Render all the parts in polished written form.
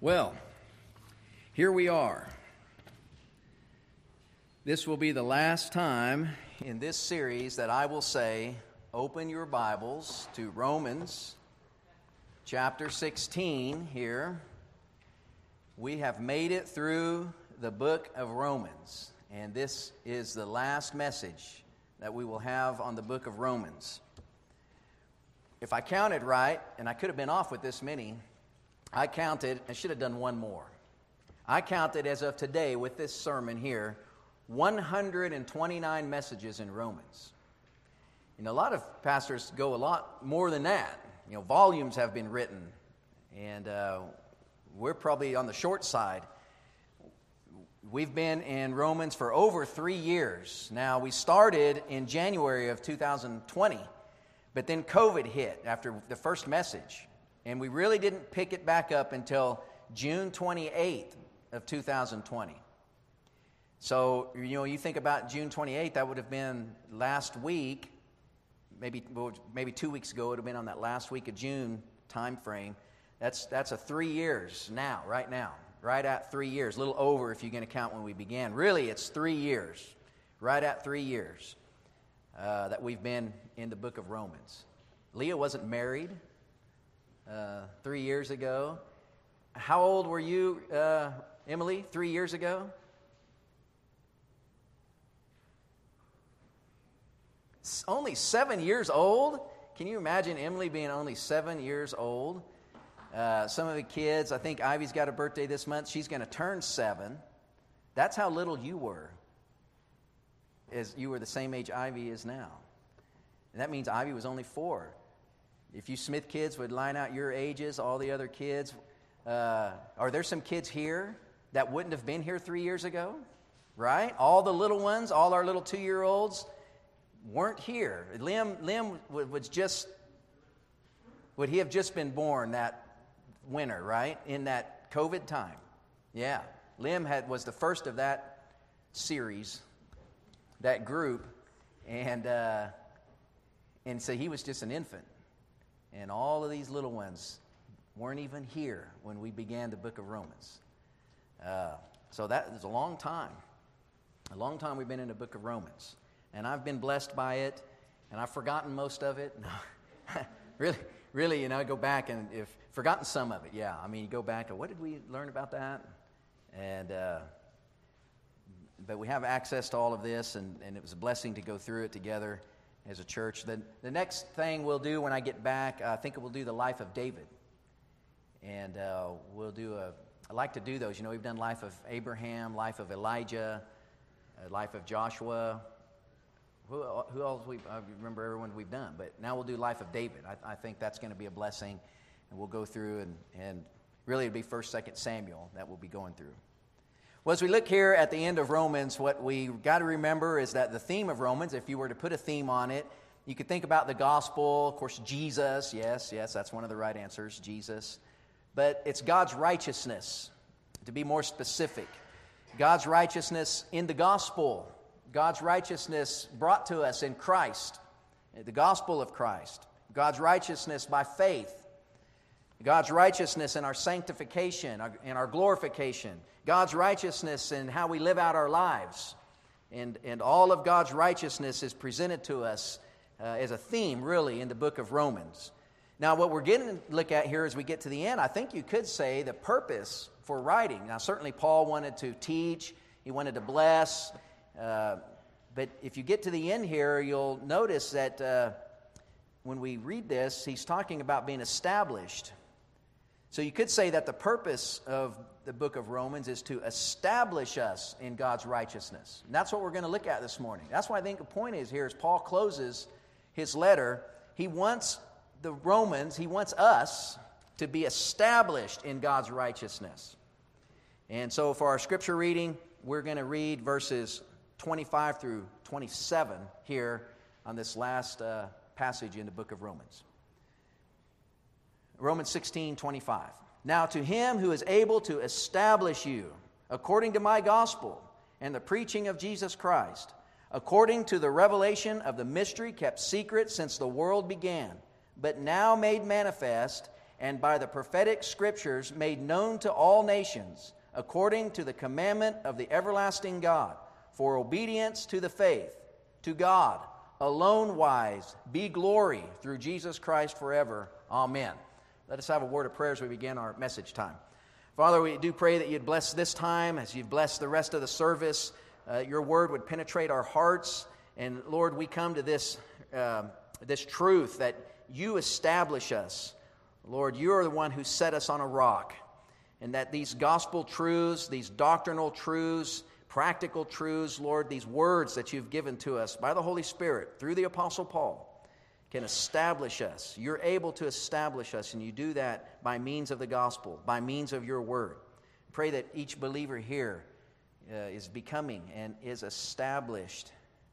Well, here we are. This will be the last time in this series that I will say, open your Bibles to Romans chapter 16 here. We have made it through the book of Romans, and this is the last message that we will have on the book of Romans. If I counted right, and I could have been off with this many, I should have done one more. I counted as of today with this sermon here, 129 messages in Romans. A lot of pastors go a lot more than that. Volumes have been written, and we're probably on the short side. We've been in Romans for over 3 years. Now, we started in January of 2020, but then COVID hit after the first message. And we really didn't pick it back up until June 28th of 2020. So, you think about June 28th, that would have been last week, maybe 2 weeks ago, it would have been on that last week of June time frame. That's 3 years now, right at 3 years, a little over if you're going to count when we began. Really, it's 3 years, right at 3 years that we've been in the book of Romans. Leah wasn't married 3 years ago. How old were you, Emily, 3 years ago? Only 7 years old? Can you imagine Emily being only 7 years old? Some of the kids, I think Ivy's got a birthday this month. She's going to turn 7. That's how little you were. As you were the same age Ivy is now. And that means Ivy was only 4. If you Smith kids would line out your ages, all the other kids, are there some kids here that wouldn't have been here 3 years ago? Right? All the little ones, all our little 2-year-olds weren't here. Liam would he have just been born that winter, right? In that COVID time. Yeah. Liam was the first of that series, that group, and so he was just an infant. And all of these little ones weren't even here when we began the book of Romans. So that is a long time. A long time we've been in the book of Romans. And I've been blessed by it, and I've forgotten most of it. No, really, I go back and forgotten some of it, yeah. You go back to, what did we learn about that? And but we have access to all of this, and it was a blessing to go through it together as a church. The next thing we'll do when I get back, I think we'll do the life of David. And we'll do I like to do those. We've done life of Abraham, life of Elijah, life of Joshua. Who else? I remember everyone we've done. But now we'll do life of David. I think that's going to be a blessing. And we'll go through, and really it'll be 1st, 2nd Samuel that we'll be going through. Well, as we look here at the end of Romans, what we got to remember is that the theme of Romans, if you were to put a theme on it, you could think about the gospel, of course, Jesus. Yes, that's one of the right answers, Jesus. But it's God's righteousness, to be more specific. God's righteousness in the gospel. God's righteousness brought to us in Christ, the gospel of Christ. God's righteousness by faith. God's righteousness in our sanctification, in our glorification. God's righteousness in how we live out our lives. And all of God's righteousness is presented to us as a theme, really, in the book of Romans. Now, what we're getting to look at here as we get to the end, I think you could say the purpose for writing. Now, certainly Paul wanted to teach. He wanted to bless. But if you get to the end here, you'll notice that when we read this, he's talking about being established. So you could say that the purpose of the book of Romans is to establish us in God's righteousness. And that's what we're going to look at this morning. That's why I think the point is here, as Paul closes his letter, he wants us to be established in God's righteousness. And so for our scripture reading, we're going to read verses 25 through 27 here on this last passage in the book of Romans. Romans 16:25. Now to him who is able to establish you according to my gospel and the preaching of Jesus Christ, according to the revelation of the mystery kept secret since the world began, but now made manifest, and by the prophetic scriptures made known to all nations, according to the commandment of the everlasting God, for obedience to the faith, to God alone wise, be glory through Jesus Christ forever. Amen. Let us have a word of prayer as we begin our message time. Father, we do pray that you'd bless this time as you've blessed the rest of the service. Your word would penetrate our hearts. And Lord, we come to this truth that you establish us. Lord, you are the one who set us on a rock. And that these gospel truths, these doctrinal truths, practical truths, Lord, these words that you've given to us by the Holy Spirit through the Apostle Paul can establish us. You're able to establish us, and you do that by means of the gospel, by means of your word. Pray that each believer here is becoming and is established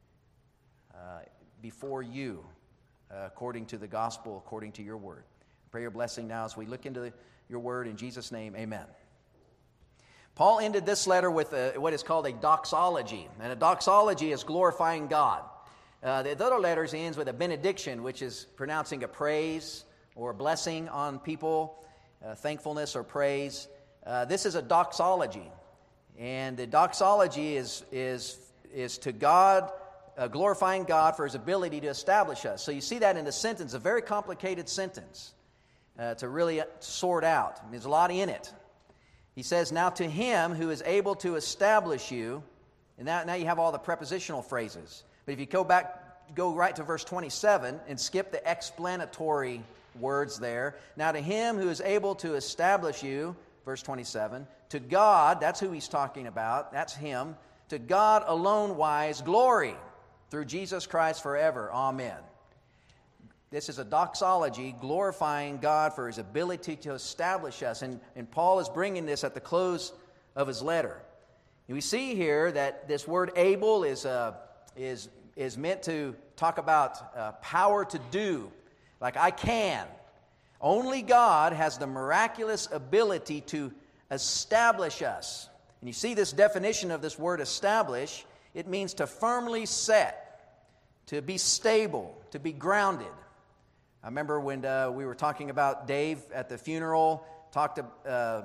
before you according to the gospel, according to your word. Pray your blessing now as we look into your word. In Jesus' name, amen. Paul ended this letter with what is called a doxology. And a doxology is glorifying God. The other letters ends with a benediction, which is pronouncing a praise or a blessing on people, thankfulness or praise. This is a doxology. And the doxology is to God, glorifying God for his ability to establish us. So you see that in the sentence, a very complicated sentence to really sort out. There's a lot in it. He says, now to him who is able to establish you, and now you have all the prepositional phrases. But if you go right to verse 27 and skip the explanatory words there. Now to him who is able to establish you, verse 27, to God, that's who he's talking about, that's him, to God alone wise glory through Jesus Christ forever. Amen. This is a doxology glorifying God for his ability to establish us. And Paul is bringing this at the close of his letter. And we see here that this word able is meant to talk about power to do, like I can. Only God has the miraculous ability to establish us. And you see this definition of this word establish, it means to firmly set, to be stable, to be grounded. I remember when we were talking about Dave at the funeral, talked to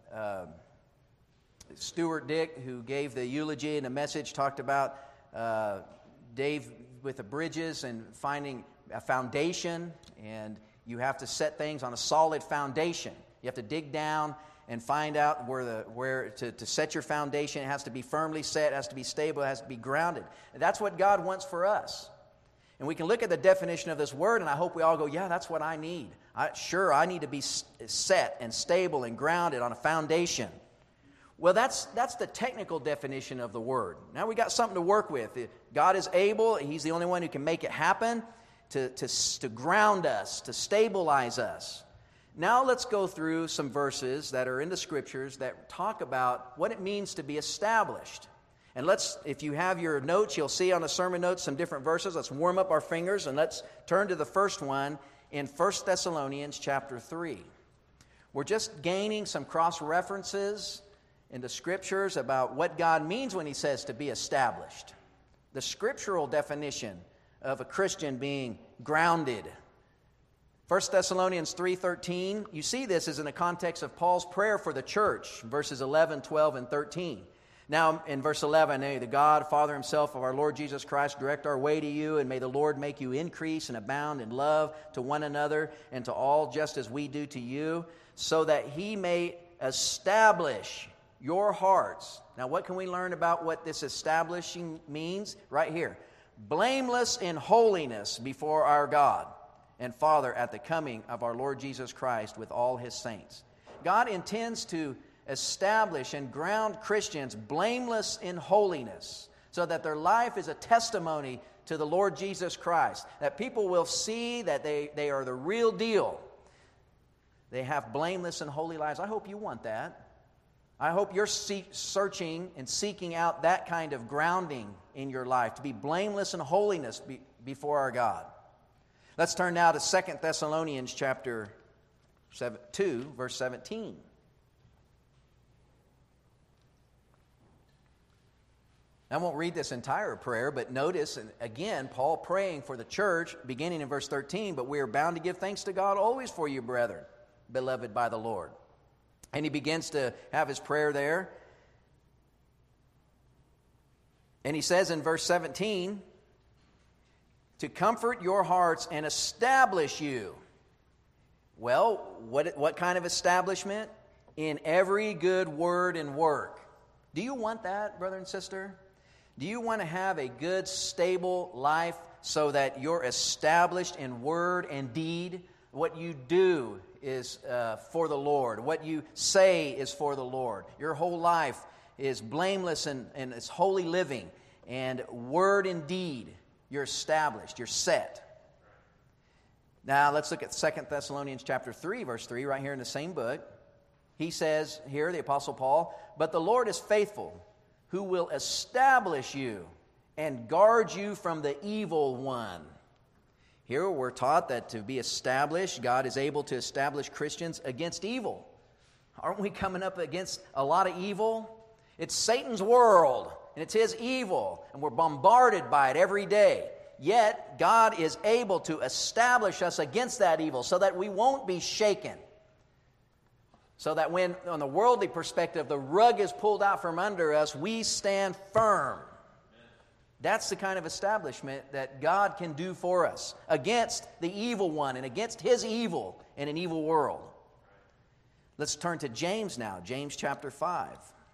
Stuart Dick, who gave the eulogy and the message, talked about Dave with the bridges and finding a foundation, and you have to set things on a solid foundation. You have to dig down and find out where to set your foundation. It has to be firmly set, it has to be stable, it has to be grounded. And that's what God wants for us. And we can look at the definition of this word, and I hope we all go, yeah, that's what I need. I need to be set and stable and grounded on a foundation. Well, that's the technical definition of the word. Now we got something to work with. God is able, he's the only one who can make it happen, to ground us, to stabilize us. Now let's go through some verses that are in the Scriptures that talk about what it means to be established. And if you have your notes, you'll see on the sermon notes some different verses. Let's warm up our fingers and let's turn to the first one in 1 Thessalonians chapter 3. We're just gaining some cross-references in the Scriptures about what God means when he says to be established. The scriptural definition of a Christian being grounded. 1 Thessalonians 3:13, you see this is in the context of Paul's prayer for the church, verses 11, 12, and 13. Now, in verse 11, may the God, Father himself of our Lord Jesus Christ direct our way to you, and may the Lord make you increase and abound in love to one another and to all, just as we do to you, so that he may establish your hearts. Now, what can we learn about what this establishing means? Right here. Blameless in holiness before our God and Father at the coming of our Lord Jesus Christ with all his saints. God intends to establish and ground Christians blameless in holiness so that their life is a testimony to the Lord Jesus Christ, that people will see that they are the real deal. They have blameless and holy lives. I hope you want that. I hope you're searching and seeking out that kind of grounding in your life, to be blameless in holiness before our God. Let's turn now to 2 Thessalonians chapter 2, verse 17. I won't read this entire prayer, but notice, again, Paul praying for the church, beginning in verse 13, but we are bound to give thanks to God always for you, brethren, beloved by the Lord. And he begins to have his prayer there. And he says in verse 17, to comfort your hearts and establish you. Well, what kind of establishment? In every good word and work. Do you want that, brother and sister? Do you want to have a good, stable life so that you're established in word and deed? What you do is for the Lord. What you say is for the Lord. Your whole life is blameless and it's holy living. And word and deed, you're established, you're set. Now, let's look at 2 Thessalonians chapter 3, verse 3, right here in the same book. He says here, the Apostle Paul, but the Lord is faithful, who will establish you and guard you from the evil one. Here we're taught that to be established, God is able to establish Christians against evil. Aren't we coming up against a lot of evil? It's Satan's world, and it's his evil, and we're bombarded by it every day. Yet, God is able to establish us against that evil so that we won't be shaken. So that when, on the worldly perspective, the rug is pulled out from under us, we stand firm. That's the kind of establishment that God can do for us against the evil one and against his evil in an evil world. Let's turn to James now, James chapter 5.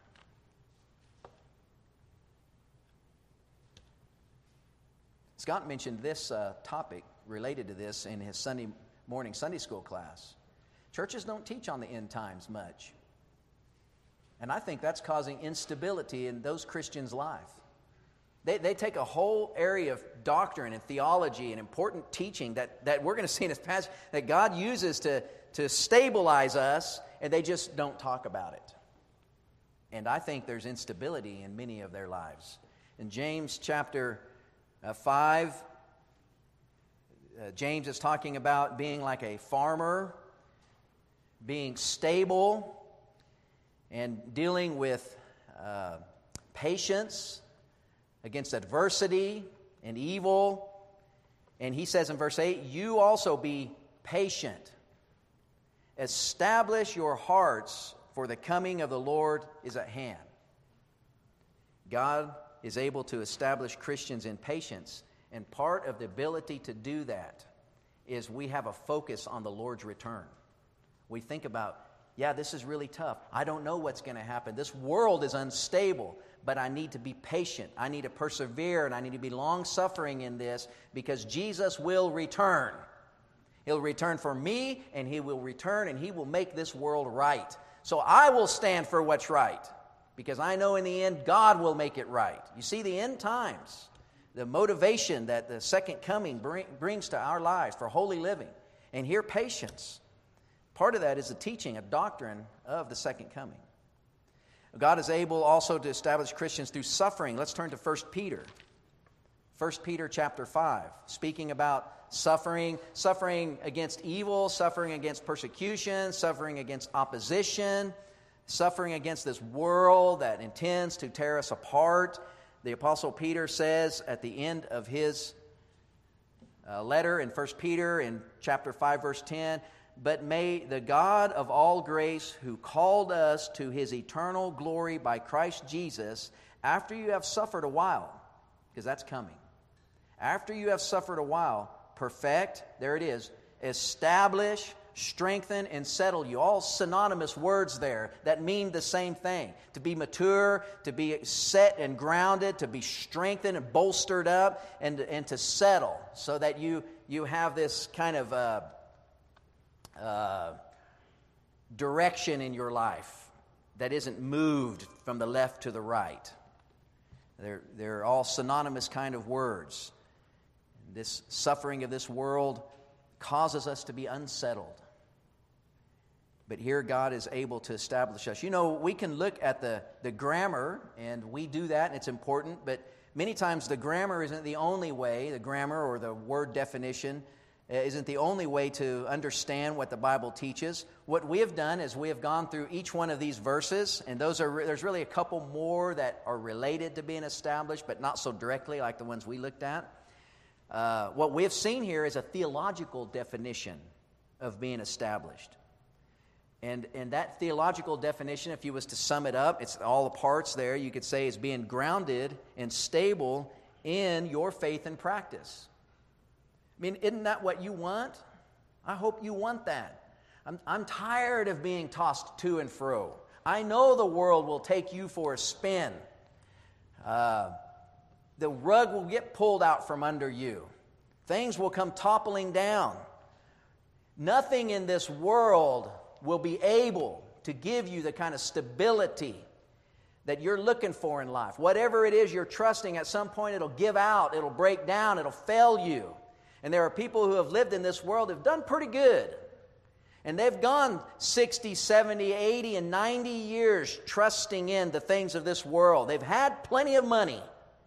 Scott mentioned this topic related to this in his Sunday morning Sunday school class. Churches don't teach on the end times much. And I think that's causing instability in those Christians' life. They take a whole area of doctrine and theology and important teaching that we're going to see in this passage that God uses to stabilize us, and they just don't talk about it. And I think there's instability in many of their lives. In James chapter 5, James is talking about being like a farmer, being stable, and dealing with patience against adversity and evil. And he says in verse 8, you also be patient. Establish your hearts, for the coming of the Lord is at hand. God is able to establish Christians in patience, and part of the ability to do that is we have a focus on the Lord's return. We think about, yeah, this is really tough. I don't know what's going to happen. This world is unstable, but I need to be patient. I need to persevere, and I need to be long-suffering in this because Jesus will return. He'll return for me, and He will return, and He will make this world right. So I will stand for what's right because I know in the end God will make it right. You see, the end times, the motivation that the second coming brings to our lives for holy living, and here patience. Part of that is the teaching, a doctrine of the second coming. God is able also to establish Christians through suffering. Let's turn to 1 Peter. 1 Peter chapter 5, speaking about suffering against evil, suffering against persecution, suffering against opposition, suffering against this world that intends to tear us apart. The Apostle Peter says at the end of his letter in 1 Peter in chapter 5, verse 10, but may the God of all grace, who called us to His eternal glory by Christ Jesus, after you have suffered a while, because that's coming, after you have suffered a while, perfect, there it is, establish, strengthen, and settle you. All synonymous words there that mean the same thing. To be mature, to be set and grounded, to be strengthened and bolstered up, and to settle, so that you have this kind of direction in your life that isn't moved from the left to the right. They're all synonymous kind of words. This suffering of this world causes us to be unsettled. But here God is able to establish us. You know, we can look at the grammar, and we do that, and it's important, but many times the grammar isn't the only way, the grammar or the word definition isn't the only way to understand what the Bible teaches. What we have done is we have gone through each one of these verses, and there's really a couple more that are related to being established, but not so directly like the ones we looked at. What we have seen here is a theological definition of being established. And that theological definition, if you was to sum it up, it's all the parts there, you could say is being grounded and stable in your faith and practice. I mean, isn't that what you want? I hope you want that. I'm tired of being tossed to and fro. I know the world will take you for a spin. The rug will get pulled out from under you. Things will come toppling down. Nothing in this world will be able to give you the kind of stability that you're looking for in life. Whatever it is you're trusting, at some point it'll give out, it'll break down, it'll fail you. And there are people who have lived in this world who've done pretty good. And they've gone 60, 70, 80, and 90 years trusting in the things of this world. They've had plenty of money.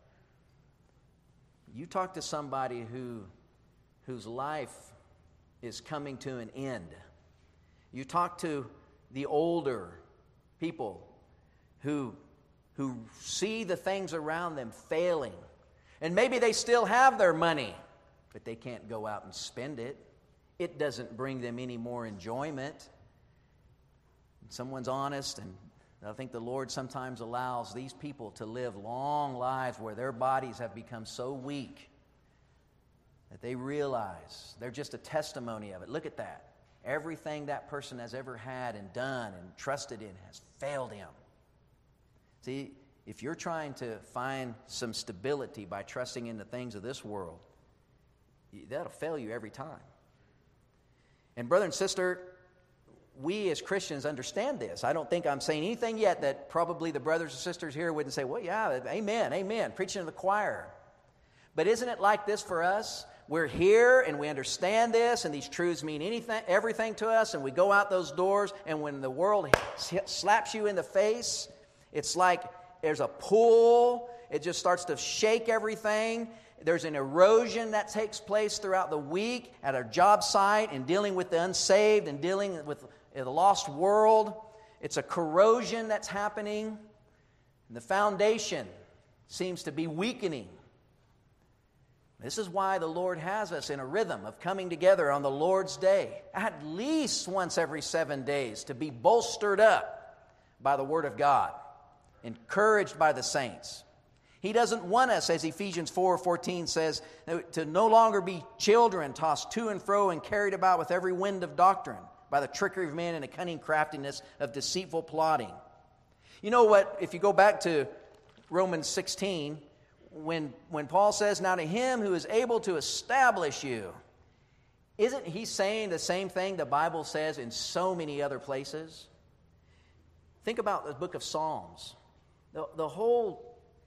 You talk to somebody whose life is coming to an end. You talk to the older people who see the things around them failing. And maybe they still have their money, but they can't go out and spend it. It doesn't bring them any more enjoyment. Someone's honest, and I think the Lord sometimes allows these people to live long lives where their bodies have become so weak that they realize they're just a testimony of it. Look at that. Everything that person has ever had and done and trusted in has failed him. See, if you're trying to find some stability by trusting in the things of this world, that'll fail you every time. And brother and sister, we as Christians understand this. I don't think I'm saying anything yet that probably the brothers and sisters here wouldn't say, well, yeah, amen, amen, preaching to the choir. But isn't it like this for us? We're here and we understand this, and these truths mean everything to us, and we go out those doors, and when the world slaps you in the face, it's like there's a pull. It just starts to shake everything. There's an erosion that takes place throughout the week at our job site and dealing with the unsaved and dealing with the lost world. It's a corrosion that's happening. And the foundation seems to be weakening. This is why the Lord has us in a rhythm of coming together on the Lord's Day, at least once every 7 days, to be bolstered up by the Word of God, encouraged by the saints. He doesn't want us, as Ephesians 4:14 says, to no longer be children tossed to and fro and carried about with every wind of doctrine by the trickery of men and the cunning craftiness of deceitful plotting. You know what? If you go back to Romans 16, when Paul says, now to him who is able to establish you, isn't he saying the same thing the Bible says in so many other places? Think about the book of Psalms. The whole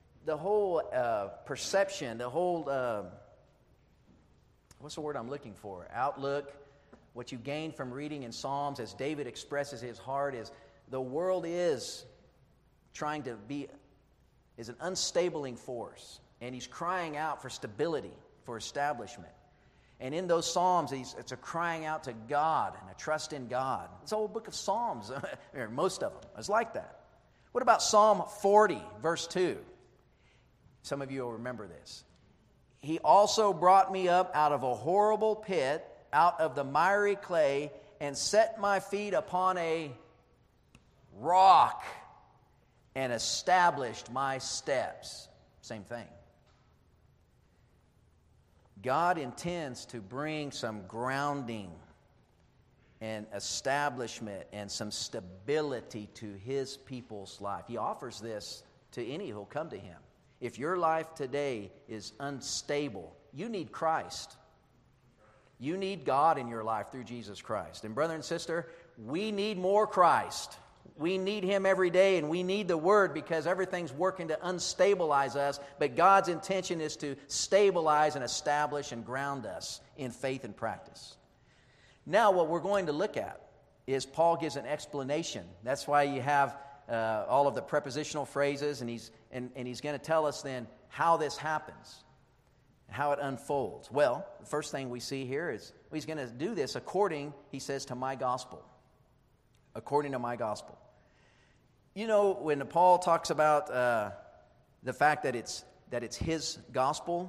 perception, the whole, what's the word I'm looking for? Outlook, what you gain from reading in Psalms as David expresses his heart is the world is trying to be, is an unstabling force. And he's crying out for stability, for establishment. And in those Psalms, it's a crying out to God and a trust in God. It's the whole book of Psalms, most of them. It's like that. What about Psalm 40, verse 2? Some of you will remember this. He also brought me up out of a horrible pit, out of the miry clay, and set my feet upon a rock and established my steps. Same thing. God intends to bring some grounding and establishment and some stability to His people's life. He offers this to any who will come to Him. If your life today is unstable, you need Christ. You need God in your life through Jesus Christ. And brother and sister, we need more Christ. We need Him every day, and we need the Word because everything's working to unstabilize us. But God's intention is to stabilize and establish and ground us in faith and practice. Now, what we're going to look at is Paul gives an explanation. That's why you have all of the prepositional phrases, and he's going to tell us then how this happens, how it unfolds. Well, the first thing we see here is he's going to do this according, he says, to my gospel. According to my gospel. You know, when Paul talks about the fact that it's his gospel,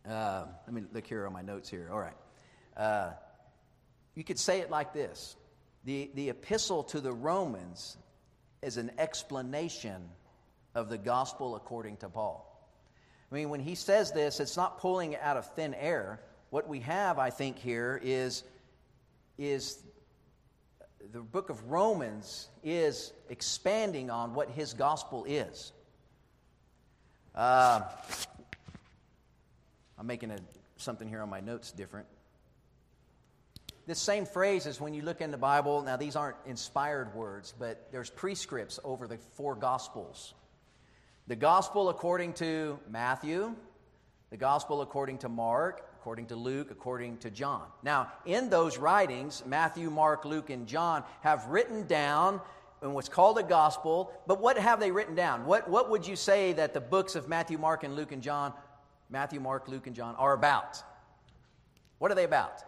let me look here on my notes here. All right. You could say it like this. the epistle to the Romans is an explanation of the gospel according to Paul. I mean, when he says this, it's not pulling it out of thin air. What we have, I think, here is the book of Romans is expanding on what his gospel is. I'm making something here on my notes different. This same phrase is when you look in the Bible. Now, these aren't inspired words, but there's prescripts over the 4 Gospels. The Gospel according to Matthew, the Gospel according to Mark, according to Luke, according to John. Now, in those writings, Matthew, Mark, Luke, and John have written down in what's called a gospel, but what have they written down? What would you say that the books of Matthew, Mark, and Luke, and John, Matthew, Mark, Luke, and John are about? What are they about?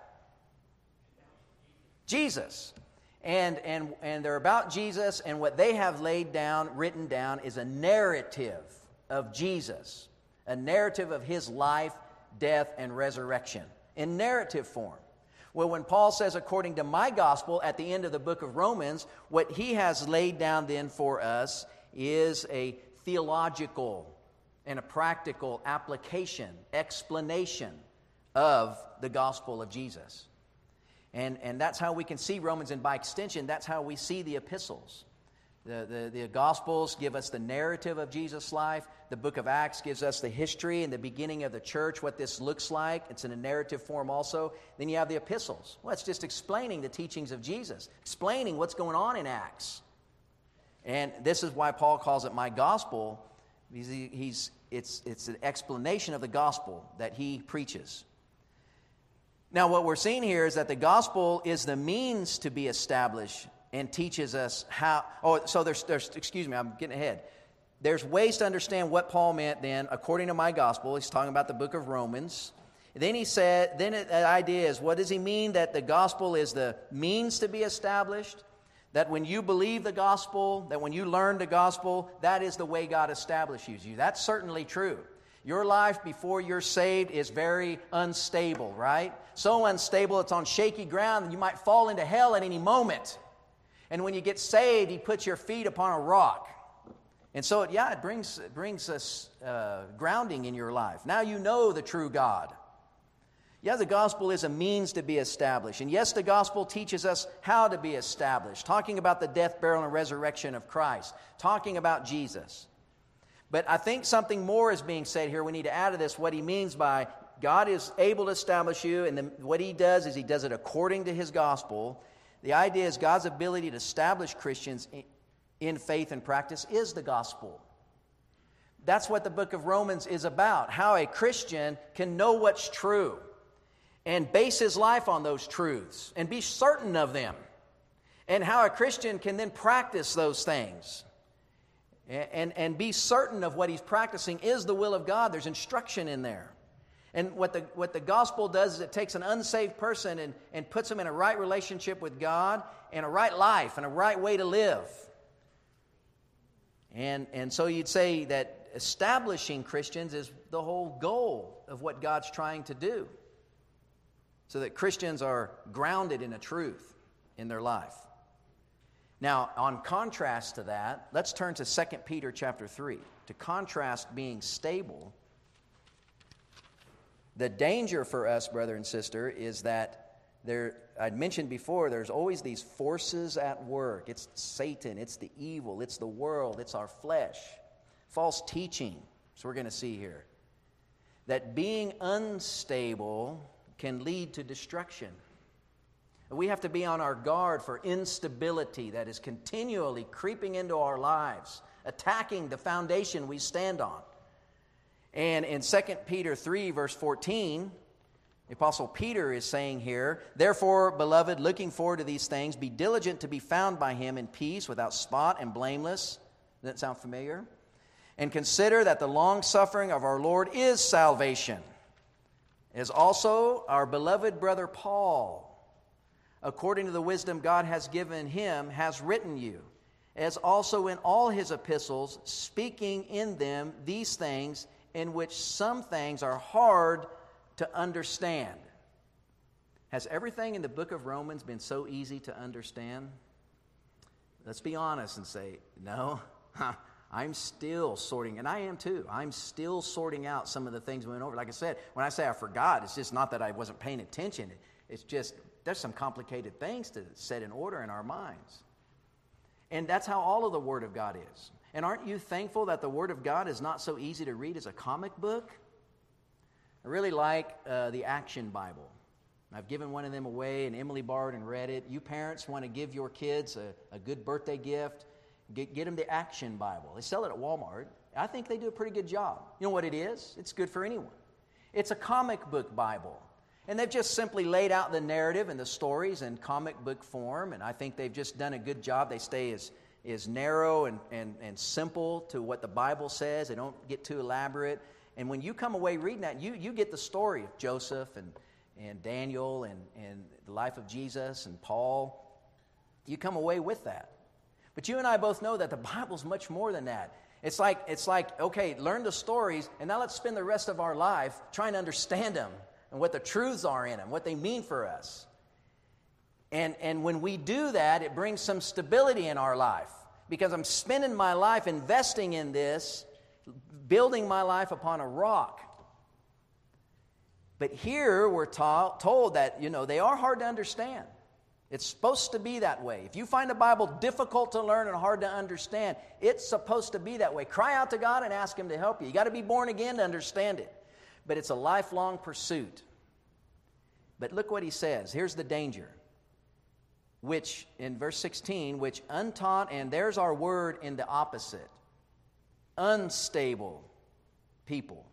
Jesus. And they're about Jesus, and what they have laid down, written down, is a narrative of Jesus, a narrative of his life, death, and resurrection in narrative form. Well, when Paul says, according to my gospel, at the end of the book of Romans, what he has laid down then for us is a theological and a practical application, explanation of the gospel of Jesus. And that's how we can see Romans, and by extension, that's how we see the epistles. The Gospels give us the narrative of Jesus' life. The book of Acts gives us the history and the beginning of the church, what this looks like. It's in a narrative form also. Then you have the epistles. Well, it's just explaining the teachings of Jesus, explaining what's going on in Acts. And this is why Paul calls it my gospel. It's an explanation of the gospel that he preaches. Now, what we're seeing here is that the gospel is the means to be established and teaches us how. Oh, so there's excuse me, I'm getting ahead. There's ways to understand what Paul meant then, according to my gospel. He's talking about the book of Romans. Then he said, the idea is, what does he mean that the gospel is the means to be established? That when you believe the gospel, that when you learn the gospel, that is the way God establishes you. That's certainly true. Your life before you're saved is very unstable, right? So unstable it's on shaky ground and you might fall into hell at any moment. And when you get saved, he puts your feet upon a rock. And so, it brings us grounding in your life. Now you know the true God. Yeah, the gospel is a means to be established. And yes, the gospel teaches us how to be established, talking about the death, burial, and resurrection of Christ, talking about Jesus. But I think something more is being said here. We need to add to this what he means by God is able to establish you, and then what he does is he does it according to his gospel. The idea is God's ability to establish Christians in faith and practice is the gospel. That's what the book of Romans is about, how a Christian can know what's true and base his life on those truths and be certain of them, and how a Christian can then practice those things. And be certain of what he's practicing is the will of God. There's instruction in there. And what the gospel does is it takes an unsaved person and puts him in a right relationship with God and a right life and a right way to live. And so you'd say that establishing Christians is the whole goal of what God's trying to do, so that Christians are grounded in a truth in their life. Now, on contrast to that, let's turn to 2 Peter chapter 3. To contrast being stable, the danger for us, brother and sister, is that I'd mentioned before, there's always these forces at work. It's Satan, it's the evil, it's the world, it's our flesh. False teaching, so we're going to see here. That being unstable can lead to destruction. We have to be on our guard for instability that is continually creeping into our lives, attacking the foundation we stand on. And in 2 Peter 3, verse 14, the Apostle Peter is saying here, therefore, beloved, looking forward to these things, be diligent to be found by him in peace, without spot and blameless. Does that sound familiar? And consider that the long-suffering of our Lord is salvation, as also our beloved brother Paul, according to the wisdom God has given him, has written you, as also in all his epistles, speaking in them these things, in which some things are hard to understand. Has everything in the book of Romans been so easy to understand? Let's be honest and say, no, I'm still sorting, and I am too. I'm still sorting out some of the things we went over. Like I said, when I say I forgot, it's just not that I wasn't paying attention. It's just there's some complicated things to set in order in our minds. And that's how all of the Word of God is. And aren't you thankful that the Word of God is not so easy to read as a comic book? I really like the Action Bible. I've given one of them away, and Emily borrowed and read it. You parents want to give your kids a good birthday gift, get them the Action Bible. They sell it at Walmart. I think they do a pretty good job. You know what it is? It's good for anyone. It's a comic book Bible. And they've just simply laid out the narrative and the stories in comic book form, and I think they've just done a good job. They stay as narrow and simple to what the Bible says. They don't get too elaborate. And when you come away reading that, you get the story of Joseph and Daniel and the life of Jesus and Paul. You come away with that. But you and I both know that the Bible's much more than that. It's like, okay, learn the stories, and now let's spend the rest of our life trying to understand them and what the truths are in them, what they mean for us. And when we do that, it brings some stability in our life, because I'm spending my life investing in this, building my life upon a rock. But here we're told that, they are hard to understand. It's supposed to be that way. If you find the Bible difficult to learn and hard to understand, it's supposed to be that way. Cry out to God and ask Him to help you. You got to be born again to understand it. But it's a lifelong pursuit. But look what he says. Here's the danger. Which, in verse 16, which untaught, and there's our word in the opposite, unstable people.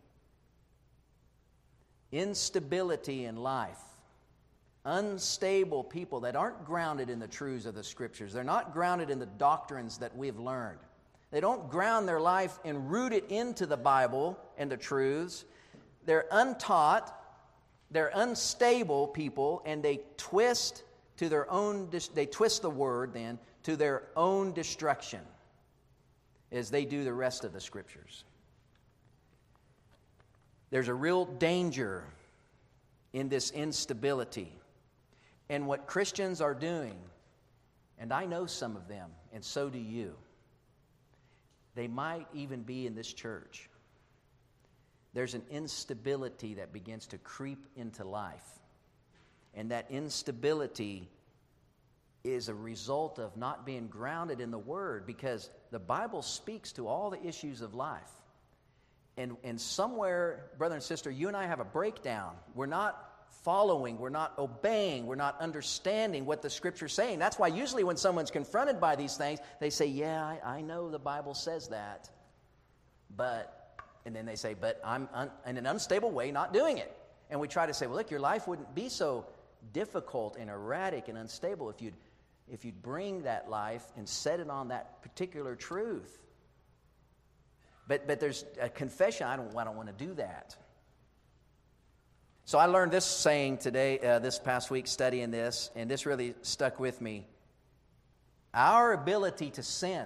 Instability in life. Unstable people that aren't grounded in the truths of the Scriptures. They're not grounded in the doctrines that we've learned. They don't ground their life and root it into the Bible and the truths. They're untaught, they're unstable people, and they twist the word then to their own destruction as they do the rest of the Scriptures. There's a real danger in this instability. And what Christians are doing, and I know some of them, and so do you, they might even be in this church. There's an instability that begins to creep into life. And that instability is a result of not being grounded in the Word, because the Bible speaks to all the issues of life. And somewhere, brother and sister, you and I have a breakdown. We're not following, we're not obeying, we're not understanding what the Scripture's saying. That's why usually when someone's confronted by these things, they say, yeah, I know the Bible says that, and then they say, but I'm in an unstable way not doing it. And we try to say, well, look, your life wouldn't be so difficult and erratic and unstable if you'd bring that life and set it on that particular truth. But there's a confession, I don't want to do that. So I learned this saying today, this past week studying this, and this really stuck with me. Our ability to sin,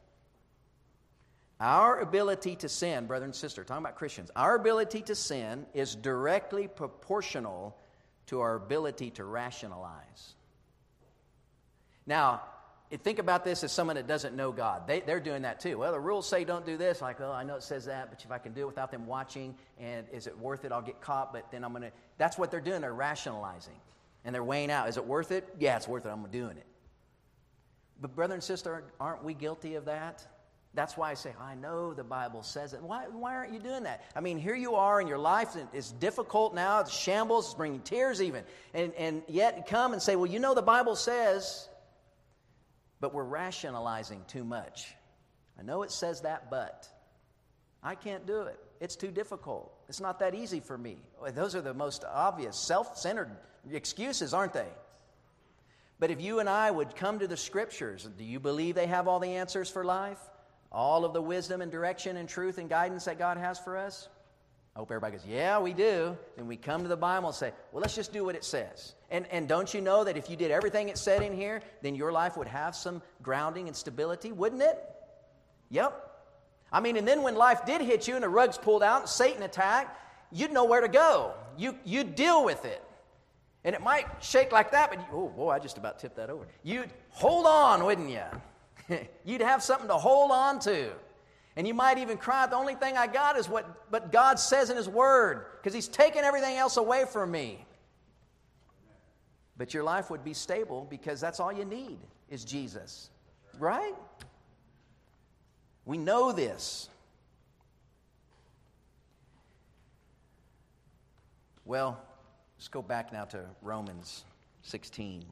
brother and sister, talking about Christians, our ability to sin is directly proportional to our ability to rationalize. Now, think about this as someone that doesn't know God. They're doing that too. Well, the rules say don't do this. Like, oh, I know it says that, but if I can do it without them watching, and is it worth it? I'll get caught, but then I'm going to... That's what they're doing. They're rationalizing. And they're weighing out, is it worth it? Yeah, it's worth it. I'm doing it. But brother and sister, aren't we guilty of that? That's why I say, I know the Bible says it. Why aren't you doing that? I mean, here you are in your life, and it's difficult now. It's shambles. It's bringing tears even. And yet you come and say, well, you know the Bible says... But we're rationalizing too much. I know it says that, but I can't do it. It's too difficult. It's not that easy for me. Those are the most obvious, self-centered excuses, aren't they? But if you and I would come to the Scriptures, do you believe they have all the answers for life? All of the wisdom and direction and truth and guidance that God has for us? I hope everybody goes, yeah, we do. And we come to the Bible and say, well, let's just do what it says. And don't you know that if you did everything it said in here, then your life would have some grounding and stability, wouldn't it? Yep. I mean, and then when life did hit you and the rug's pulled out and Satan attacked, you'd know where to go. You'd deal with it. And it might shake like that, but, oh, boy, I just about tipped that over. You'd hold on, wouldn't you? You'd have something to hold on to. And you might even cry, the only thing I got is what God says in His Word, because He's taken everything else away from me. But your life would be stable because that's all you need is Jesus. Right? We know this. Well, let's go back now to Romans 16.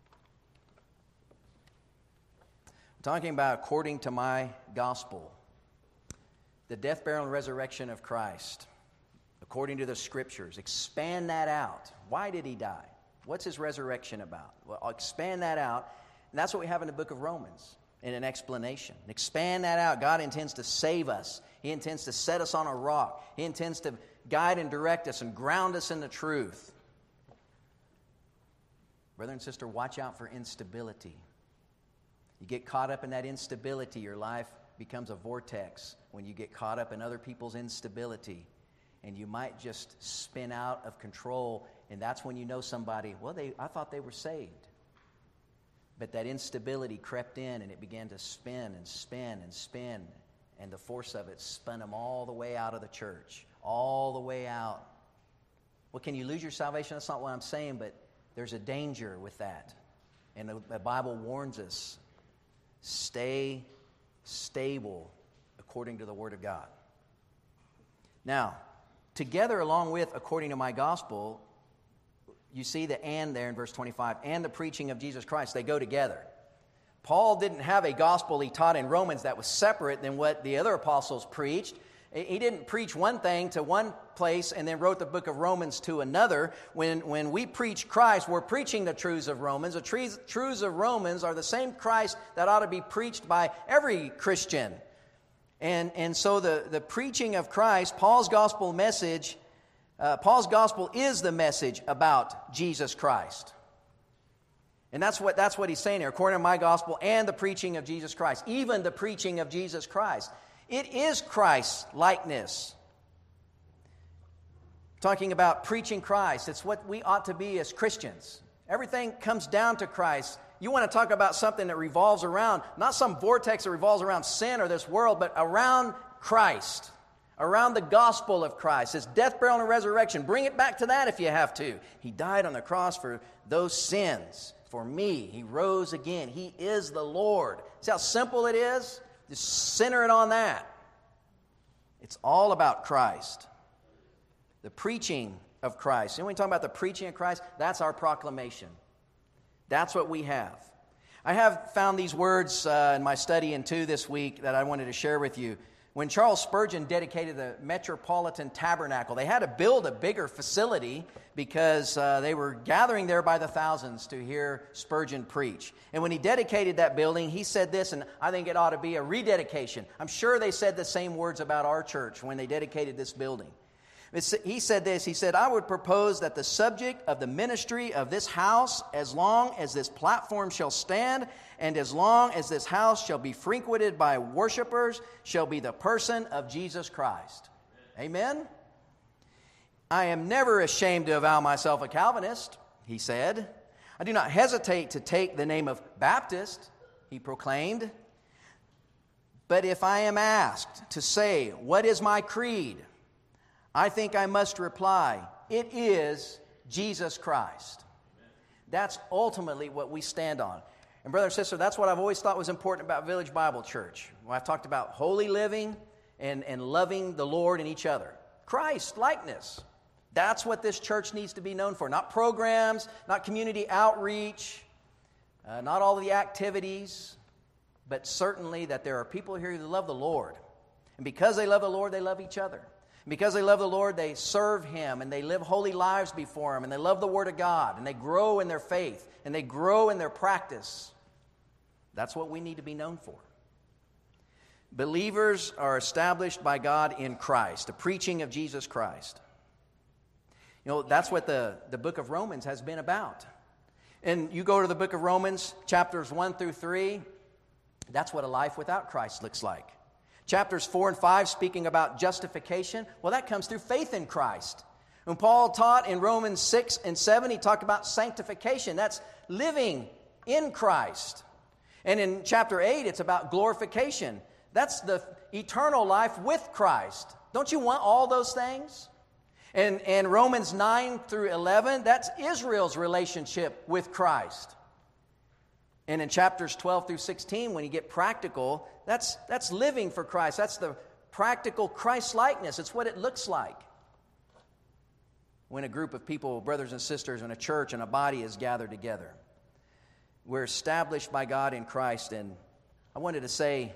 I'm talking about according to my gospel, the death, burial, and resurrection of Christ, according to the Scriptures. Expand that out. Why did He die? What's His resurrection about? Well, I'll expand that out. And that's what we have in the book of Romans, in an explanation. Expand that out. God intends to save us. He intends to set us on a rock. He intends to guide and direct us and ground us in the truth. Brother and sister, watch out for instability. You get caught up in that instability, your life becomes a vortex when you get caught up in other people's instability. And you might just spin out of control, and that's when you know somebody, well, I thought they were saved. But that instability crept in, and it began to spin and spin and spin, and the force of it spun them all the way out of the church, all the way out. Well, can you lose your salvation? That's not what I'm saying, but there's a danger with that. And the Bible warns us, stay stable according to the Word of God. Now, together along with according to my gospel, you see the and there in verse 25, and the preaching of Jesus Christ, they go together. Paul didn't have a gospel he taught in Romans that was separate than what the other apostles preached. He didn't preach one thing to one place and then wrote the book of Romans to another. When we preach Christ, we're preaching the truths of Romans. The truths of Romans are the same Christ that ought to be preached by every Christian. And so the preaching of Christ, Paul's gospel message, Paul's gospel is the message about Jesus Christ. And that's what he's saying here, according to my gospel and the preaching of Jesus Christ, even the preaching of Jesus Christ. It is Christ's likeness. Talking about preaching Christ, it's what we ought to be as Christians. Everything comes down to Christ. You want to talk about something that revolves around, not some vortex that revolves around sin or this world, but around Christ, around the gospel of Christ, His death, burial, and resurrection. Bring it back to that if you have to. He died on the cross for those sins. For me, He rose again. He is the Lord. See how simple it is? Just center it on that. It's all about Christ. The preaching of Christ. And when we talk about the preaching of Christ, that's our proclamation. That's what we have. I have found these words in my study in 2 this week that I wanted to share with you. When Charles Spurgeon dedicated the Metropolitan Tabernacle, they had to build a bigger facility because they were gathering there by the thousands to hear Spurgeon preach. And when he dedicated that building, he said this, and I think it ought to be a rededication. I'm sure they said the same words about our church when they dedicated this building. He said this, he said, I would propose that the subject of the ministry of this house, as long as this platform shall stand, and as long as this house shall be frequented by worshipers, shall be the person of Jesus Christ. Amen? I am never ashamed to avow myself a Calvinist, he said. I do not hesitate to take the name of Baptist, he proclaimed. But if I am asked to say, what is my creed? I think I must reply, it is Jesus Christ. That's ultimately what we stand on. And brother and sister, that's what I've always thought was important about Village Bible Church. When I've talked about holy living and loving the Lord and each other. Christ likeness. That's what this church needs to be known for. Not programs, not community outreach, not all of the activities, but certainly that there are people here who love the Lord. And because they love the Lord, they love each other. Because they love the Lord, they serve Him, and they live holy lives before Him, and they love the Word of God, and they grow in their faith, and they grow in their practice. That's what we need to be known for. Believers are established by God in Christ, the preaching of Jesus Christ. You know, that's what the book of Romans has been about. And you go to the book of Romans, chapters 1 through 3, that's what a life without Christ looks like. Chapters 4 and 5, speaking about justification, well, that comes through faith in Christ. When Paul taught in Romans 6 and 7, he talked about sanctification. That's living in Christ. And in chapter 8, it's about glorification. That's the eternal life with Christ. Don't you want all those things? And Romans 9 through 11, that's Israel's relationship with Christ. And in chapters 12 through 16, when you get practical, that's living for Christ. That's the practical Christ-likeness. It's what it looks like when a group of people, brothers and sisters, in a church and a body is gathered together. We're established by God in Christ. And I wanted to say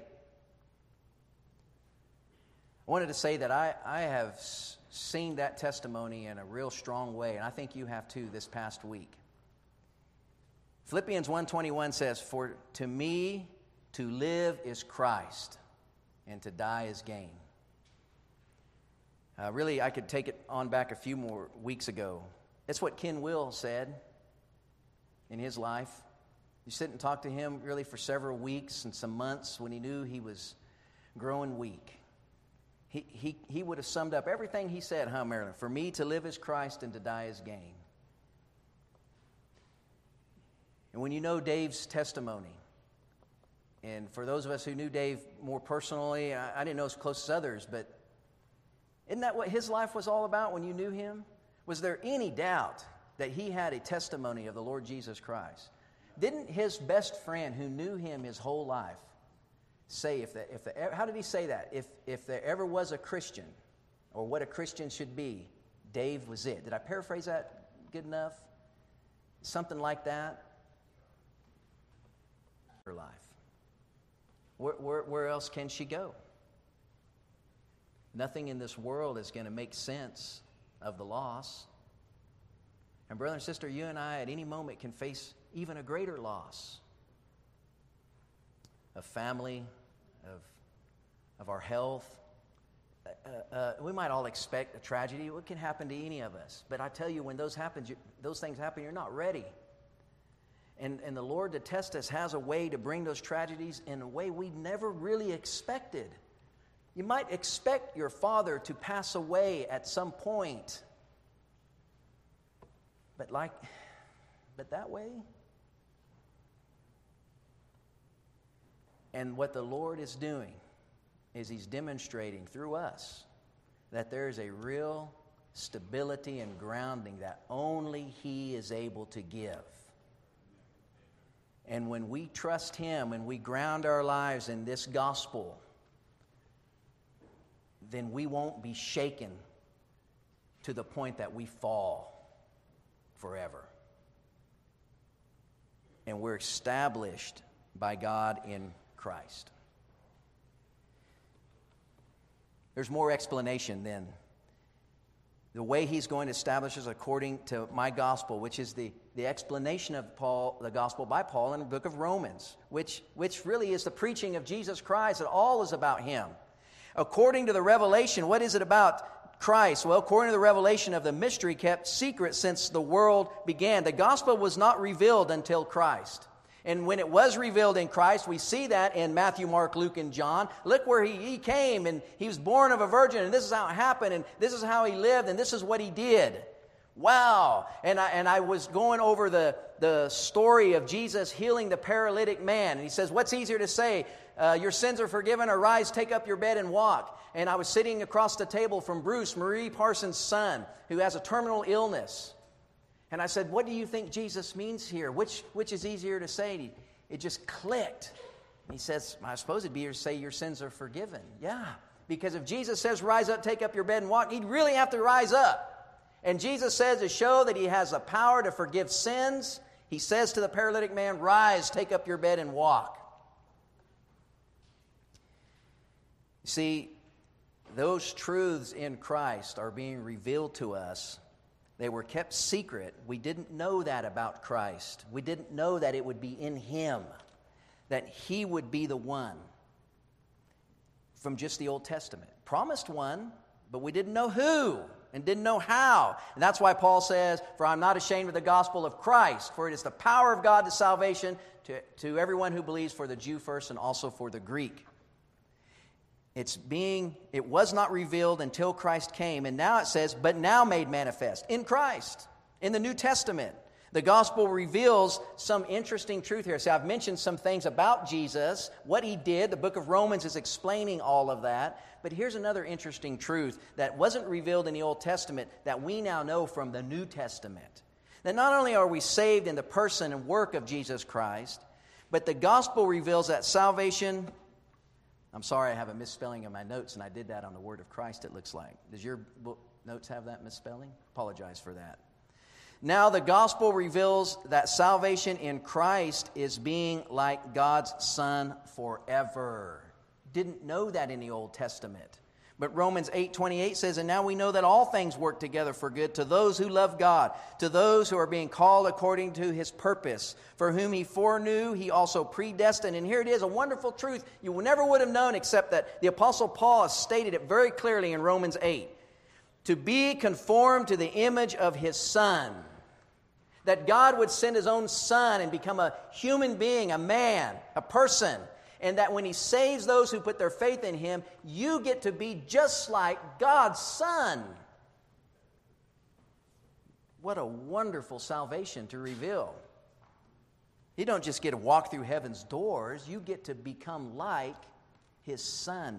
that I have seen that testimony in a real strong way, and I think you have too this past week. Philippians 1:21 says, "For to me to live is Christ, and to die is gain." Really, I could take it on back a few more weeks ago. It's what Ken Will said in his life. You sit and talk to him really for several weeks and some months when he knew he was growing weak. He would have summed up everything he said, Marilyn? For me to live is Christ and to die is gain. And when you know Dave's testimony, and for those of us who knew Dave more personally, I didn't know as close as others, but isn't that what his life was all about when you knew him? Was there any doubt that he had a testimony of the Lord Jesus Christ? Didn't his best friend who knew him his whole life say, how did he say that? If there ever was a Christian, or what a Christian should be, Dave was it. Did I paraphrase that good enough? Something like that. Her life. Where else can she go? Nothing in this world is going to make sense of the loss. And brother and sister, you and I at any moment can face even a greater loss of family, of our health. We might all expect a tragedy. It can happen to any of us. But I tell you, when those things happen, you're not ready. And the Lord, to test us, has a way to bring those tragedies in a way we never really expected. You might expect your father to pass away at some point. But that way? And what the Lord is doing is He's demonstrating through us that there is a real stability and grounding that only He is able to give. And when we trust Him and we ground our lives in this gospel, then we won't be shaken to the point that we fall forever. And we're established by God in Christ. There's more explanation then. The way He's going to establish us according to my gospel, which is the explanation of the gospel by Paul in the book of Romans, which really is the preaching of Jesus Christ. It all is about Him. According to the revelation, what is it about Christ? Well, according to the revelation of the mystery kept secret since the world began. The gospel was not revealed until Christ. And when it was revealed in Christ, we see that in Matthew, Mark, Luke, and John. Look where he came, and He was born of a virgin, and this is how it happened, and this is how He lived, and this is what He did. Wow. And I was going over the story of Jesus healing the paralytic man. And He says, what's easier to say? Your sins are forgiven, or rise, take up your bed and walk. And I was sitting across the table from Bruce, Marie Parsons' son, who has a terminal illness. And I said, what do you think Jesus means here? Which is easier to say? And it just clicked. And he says, I suppose it'd be easier to say your sins are forgiven. Yeah, because if Jesus says, rise up, take up your bed and walk, He'd really have to rise up. And Jesus says to show that He has the power to forgive sins, He says to the paralytic man, rise, take up your bed and walk. See, those truths in Christ are being revealed to us. They were kept secret. We didn't know that about Christ. We didn't know that it would be in Him, that He would be the one from just the Old Testament. Promised one, but we didn't know who and didn't know how. And that's why Paul says, for I'm not ashamed of the gospel of Christ, for it is the power of God to salvation to everyone who believes, for the Jew first and also for the Greek. It was not revealed until Christ came. And now it says, but now made manifest in Christ, in the New Testament. The gospel reveals some interesting truth here. So I've mentioned some things about Jesus, what he did. The book of Romans is explaining all of that. But here's another interesting truth that wasn't revealed in the Old Testament that we now know from the New Testament. That not only are we saved in the person and work of Jesus Christ, but the gospel reveals that salvation... I'm sorry, I have a misspelling in my notes, and I did that on the word of Christ, it looks like. Does your book notes have that misspelling? Apologize for that. Now the gospel reveals that salvation in Christ is being like God's Son forever. Didn't know that in the Old Testament. But Romans 8:28 says, and now we know that all things work together for good to those who love God, to those who are being called according to his purpose. For whom he foreknew, he also predestined. And here it is, a wonderful truth you never would have known except that the Apostle Paul has stated it very clearly in Romans 8. To be conformed to the image of his Son. That God would send his own Son and become a human being, a man, a person. And that when he saves those who put their faith in him, you get to be just like God's Son. What a wonderful salvation to reveal. You don't just get to walk through heaven's doors. You get to become like his Son.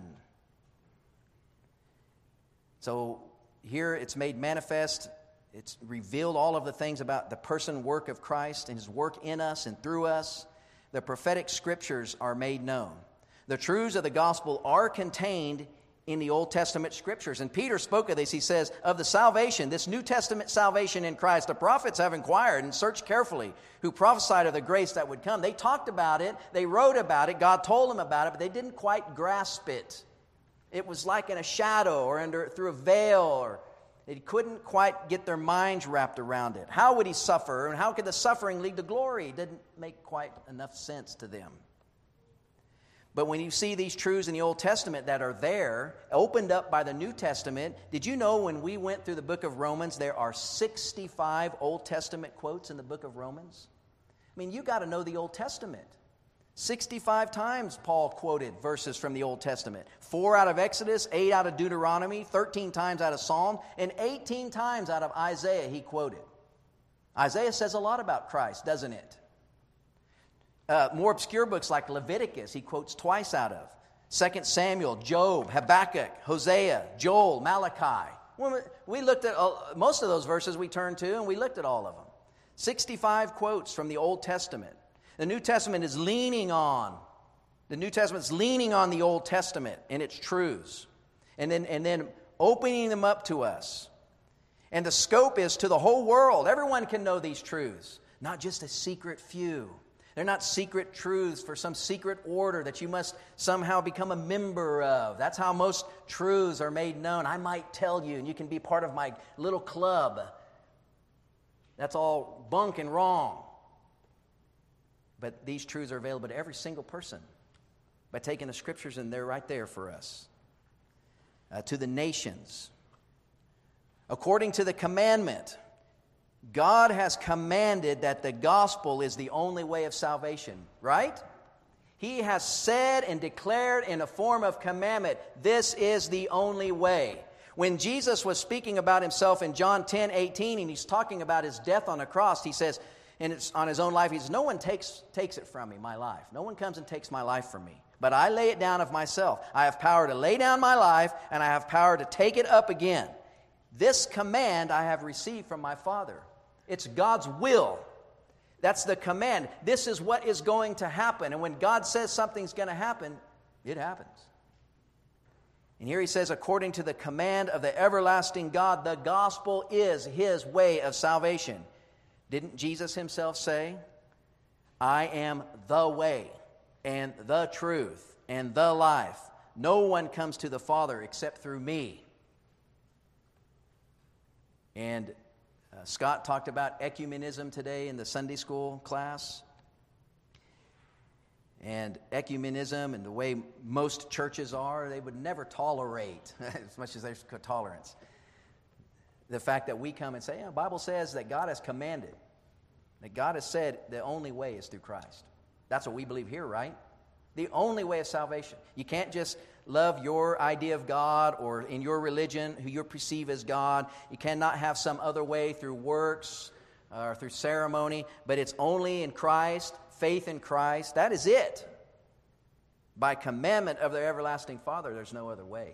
So here it's made manifest. It's revealed all of the things about the person, work of Christ and his work in us and through us. The prophetic scriptures are made known. The truths of the gospel are contained in the Old Testament scriptures. And Peter spoke of this. He says, of the salvation, this New Testament salvation in Christ, the prophets have inquired and searched carefully who prophesied of the grace that would come. They talked about it. They wrote about it. God told them about it, but they didn't quite grasp it. It was like in a shadow or through a veil, or they couldn't quite get their minds wrapped around it. How would he suffer, and how could the suffering lead to glory? It didn't make quite enough sense to them. But when you see these truths in the Old Testament that are there, opened up by the New Testament, did you know when we went through the book of Romans, there are 65 Old Testament quotes in the book of Romans? I mean, you got to know the Old Testament. 65 times Paul quoted verses from the Old Testament. 4 out of Exodus, 8 out of Deuteronomy, 13 times out of Psalm, and 18 times out of Isaiah he quoted. Isaiah says a lot about Christ, doesn't it? More obscure books like Leviticus he quotes twice out of. 2 Samuel, Job, Habakkuk, Hosea, Joel, Malachi. We looked at most of those verses we turned to, and we looked at all of them. 65 quotes from the Old Testament. The New Testament is leaning on the Old Testament and its truths, and then opening them up to us. And the scope is to the whole world. Everyone can know these truths, not just a secret few. They're not secret truths for some secret order that you must somehow become a member of. That's how most truths are made known. I might tell you, and you can be part of my little club. That's all bunk and wrong. But these truths are available to every single person by taking the scriptures, and they're right there for us. To the nations. According to the commandment, God has commanded that the gospel is the only way of salvation, right? He has said and declared in a form of commandment, this is the only way. When Jesus was speaking about himself in John 10:18, and he's talking about his death on the cross, he says, and it's on his own life, he says, no one takes it from me, my life. No one comes and takes my life from me. But I lay it down of myself. I have power to lay down my life, and I have power to take it up again. This command I have received from my Father. It's God's will. That's the command. This is what is going to happen. And when God says something's going to happen, it happens. And here he says, according to the command of the everlasting God, the gospel is his way of salvation. Didn't Jesus himself say, I am the way and the truth and the life. No one comes to the Father except through me. And Scott talked about ecumenism today in the Sunday school class. And ecumenism and the way most churches are, they would never tolerate, as much as there's tolerance, the fact that we come and say, the Bible says that God has commanded, that God has said the only way is through Christ. That's what we believe here, right? The only way of salvation. You can't just love your idea of God or in your religion who you perceive as God. You cannot have some other way through works or through ceremony, but it's only in Christ, faith in Christ. That is it. By commandment of the everlasting Father, there's no other way.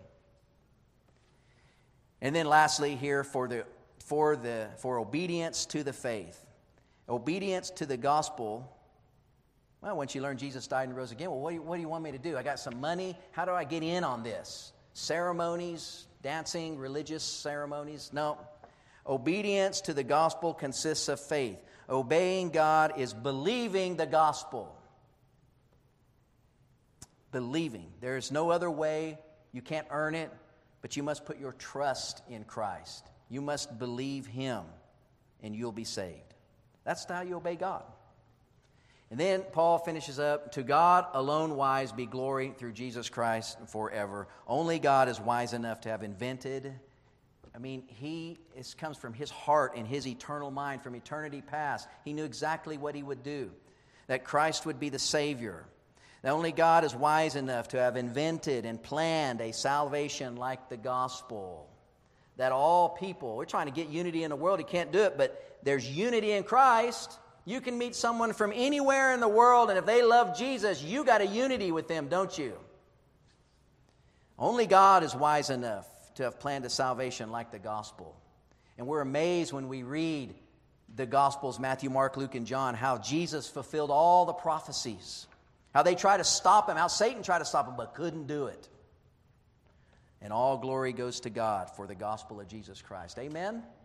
And then lastly here, for obedience to the faith. Obedience to the gospel. Well, once you learn Jesus died and rose again, well, what do you want me to do? I got some money. How do I get in on this? Ceremonies, dancing, religious ceremonies? No. Obedience to the gospel consists of faith. Obeying God is believing the gospel. Believing. There is no other way. You can't earn it, but you must put your trust in Christ. You must believe Him, and you'll be saved. That's how you obey God. And then Paul finishes up, to God alone wise be glory through Jesus Christ forever. Only God is wise enough to have invented. It comes from His heart and His eternal mind from eternity past. He knew exactly what He would do, that Christ would be the Savior. That only God is wise enough to have invented and planned a salvation like the gospel. That all people, we're trying to get unity in the world, He can't do it, but there's unity in Christ. You can meet someone from anywhere in the world, and if they love Jesus, you got a unity with them, don't you? Only God is wise enough to have planned a salvation like the gospel. And we're amazed when we read the Gospels, Matthew, Mark, Luke, and John, how Jesus fulfilled all the prophecies. How they tried to stop Him, how Satan tried to stop Him, but couldn't do it. And all glory goes to God for the gospel of Jesus Christ. Amen?